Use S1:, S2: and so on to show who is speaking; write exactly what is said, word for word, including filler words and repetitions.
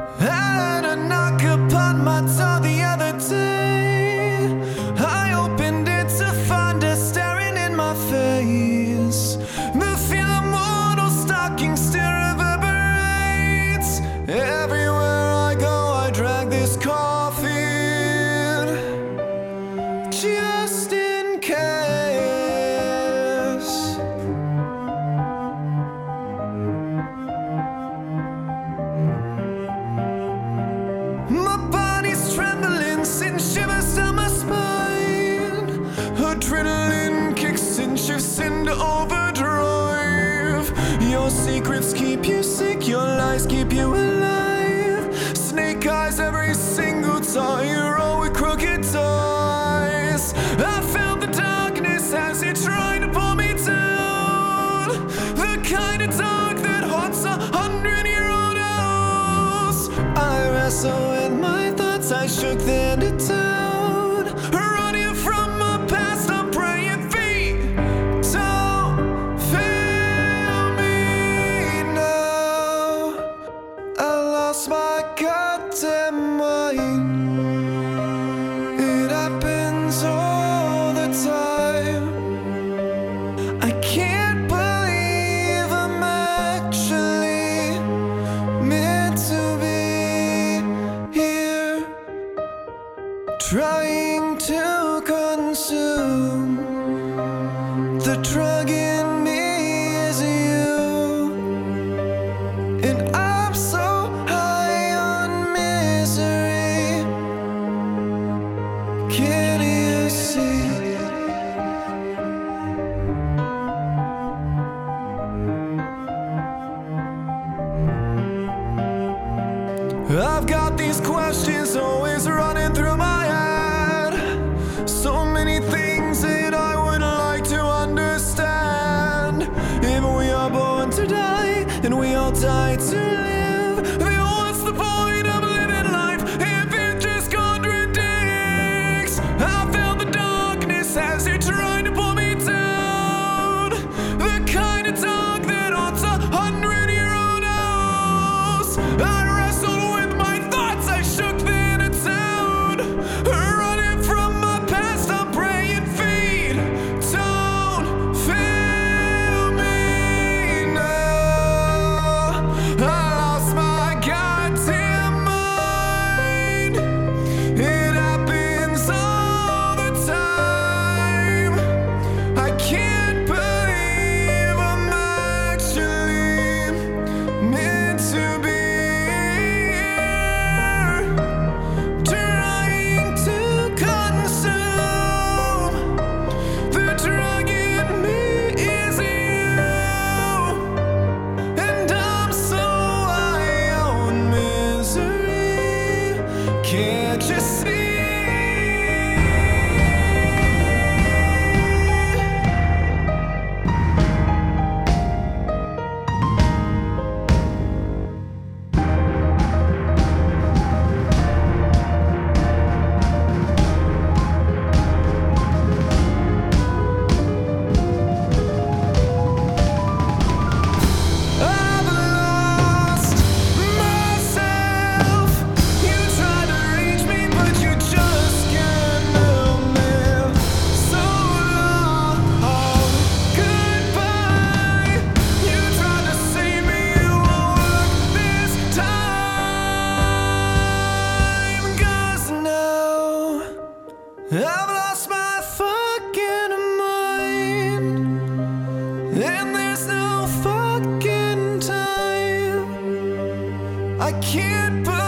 S1: Had a knock upon my door the other day. I opened it to find her staring in my face. The feel of mortal stalking still reverberates. Everywhere I go I drag this coffin, just in case. My body's trembling, sending shivers down my spine. Adrenaline kicks and shifts into overdrive. Your secrets keep you sick, your lies keep you alive. Snake eyes every single time, you're all with crooked ties. I felt the darkness as it tried to pull me down. The kind of dark that haunts a hundred-year-old house. I wrestle with my thoughts, I shook them to town. Running from my past, I'm praying feet don't fail me now. I lost my goddamn mind. It happens all the time. I can't believe I'm actually meant to be here, trying to consume. The drug in me is you, and I'm so high on misery. Can you see? I've got these questions always running through my head. So many things that I would like to understand. If we are born to die and we all die to live, then what's the point of living life if it just contradicts? I felt the darkness as it tried to pull me down. The kind of dark that haunts a hundred-year-old house. I wrestled with my thoughts, I shook them to town. Running from my past, I'm praying feet don't fail me now. I lost my goddamn mind. It happens all the time. I can't believe I'm actually meant to be here, trying to consume. The drug in me is you, and I'm so high on misery. Can't you see? I've lost myself. You try to reach me, but you just can't help me. So long, goodbye. You tried to save me, it won't work this time. 'Cause now I've lost my fucking mind, and there's no fucking time. I can't believe